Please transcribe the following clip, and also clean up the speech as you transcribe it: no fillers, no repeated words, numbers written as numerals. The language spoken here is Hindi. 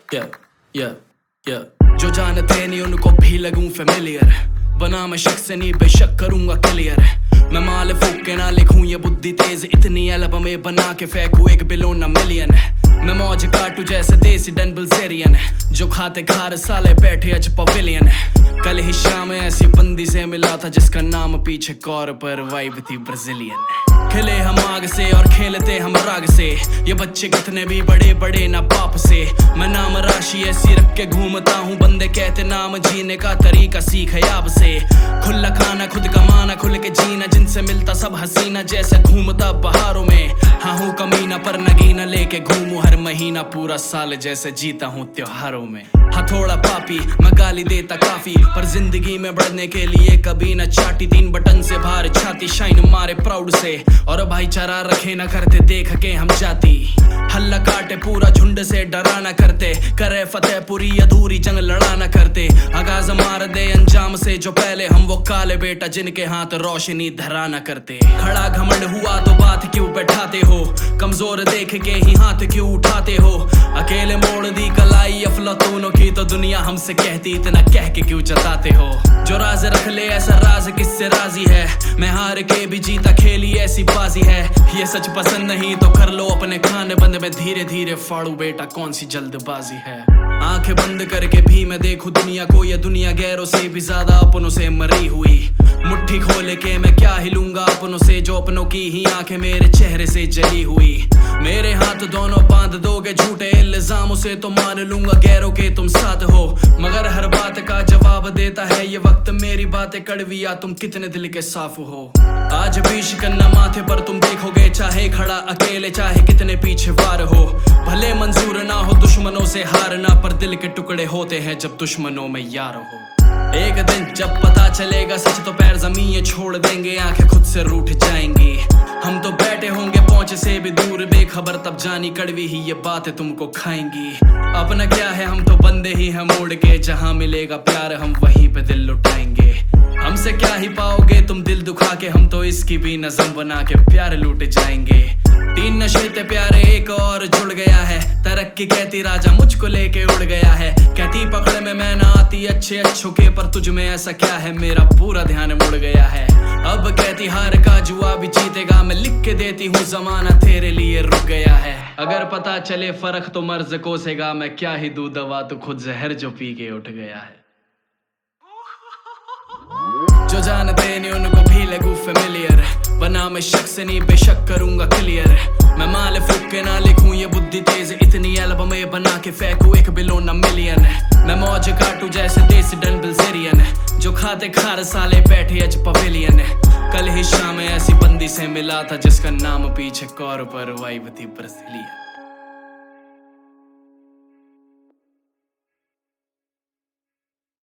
yeah, yeah, yeah. जो जानते नहीं उनको भी लगूं फेमिलियर, बना मैं शख्स नहीं बेशक करूंगा क्लियर। मैं माल फूक के ना लिखूं ये बुद्धि तेज, इतनी एल्बमें बना के फेंकूं 1 बिलियन ना मिलियन। मैं मौज काटू जैसे देसी डन बिल्जेरियन, जो खाते खार साले बैठे आज पवेलियन। कल ही शाम ऐसी बंदी से मिला था जिसका नाम पीछे कौर पर वाइब थी ब्राजीलियन। खेले हम आग से और खेलते हम राग से, ये बच्चे कितने भी बड़े बड़े ना बाप से। मैं नाम राशि ऐसी रख के घूमता हूँ, बंदे कहते नाम जीने का तरीका सीख है आप से। खुला खाना खुद कमाना खुल के जीना, जिनसे मिलता सब हसीना जैसे घूमता बहारों में। हाँ हूँ कमीना पर नगीना लेके घूमूं हर महीना, पूरा साल जैसे जीता हूँ त्योहारों में। हाँ थोड़ा पापी मैं गाली देता काफी, पर जिंदगी में बढ़ने के लिए कभी न चाटी। 3 बटन से बाहर छाती शाइन मारे प्राउड से, और भाईचारा रखे न करते देख के हम जाती। हल्ला काटे पूरा झुंड से डरा न करते, करे फतेह पूरी अधूरी जंग लड़ा न करते। आगाज मार दे अंजाम से जो पहले, हम वो काले बेटा जिनके हाथ रोशनी धरा न करते। खड़ा घमंड हुआ तो बात क्यों बैठाते हो, कमजोर देख के ही हाथ क्यों उठाते हो। अकेले मोड़ दी कलाई अफलातूनों की, तो दुनिया हमसे कहती इतना कह के क्यों जताते हो। जो राज रख ले ऐसा राज किससे राजी है, मैं हार के भी जीता खेली ऐसी बाजी है। ये सच पसंद नहीं तो कर लो अपने खाने बंद, में धीरे धीरे फाड़ू बेटा कौन सी जल्दबाजी है। आंखें बंद करके भी मैं देखूं दुनिया को, ये दुनिया गैरों से भी ज्यादा अपनों से मरी हुई। मुट्ठी खोले के मैं क्या हिलूंगा अपनों से, जो अपनों की ही आंखें मेरे चेहरे से जली हुई। मेरे हाथ दोनों बांध दोगे झूठे इल्जामों से, तो मान लूंगा गैरों के तुम साथ हो। मगर हर बात का जवाब देता है ये वक्त, मेरी बातें कड़वी या तुम कितने दिल के साफ हो। आज भी शिकन्ना माथे पर तुम देखोगे, चाहे खड़ा अकेले चाहे कितने पीछे वार हो। भले मंजूर ना हो दुश्मनों से हारना, पर दिल के टुकड़े होते हैं जब दुश्मनों में यार हो। एक दिन जब पता चलेगा सच तो पैर जमीन छोड़ देंगे, आंखें खुद से रूठ जाएंगी। हम तो बैठे होंगे पहुंच से भी दूर बेखबर, तब जानी कड़वी ही ये बातें तुमको खाएंगी। अपना क्या है हम तो बंदे ही हैं मोड़ के, जहां मिलेगा प्यार हम वहीं पे दिल लुटाएंगे। हमसे क्या ही पाओगे तुम दिल दुखा के, हम तो इसकी भी नज़म बना के प्यार लूट जाएंगे। 3 नशे थे प्यारे एक और जुड़ गया है, तरक्की कहती राजा मुझको लेके उड़ गया है। कहती पकड़ में मैं ना आती अच्छे अच्छों के, पर तुझ में ऐसा क्या है मेरा पूरा ध्यान मुड़ गया है। अब कहती हार का जुआ भी जीतेगा, मैं लिख के देती हूँ जमाना तेरे लिए रुक गया है। अगर पता चले फर्क तो मर्ज कोसेगा, मैं क्या ही दूं दवा तो खुद जहर जो पी के उठ गया है। जो जानते नहीं उनको भी लगूं फेमिलियर, बना मैं शख्स नहीं बेशक करूंगा क्लियर। मैं माल फूक के ना लिखूं ये बुद्धि तेज, इतनी एल्बमें बना के फेंकूं 1 बिलियन ना मिलियन। मैं मौज काटू जैसे देसी डन बिल्जेरियन, जो खाते खार साले बैठे आज पवेलियन। कल ही शाम ऐसी बंदी से मिला था जिसका नाम पीछे कौर पर वाइब थी ब्राजीलियन।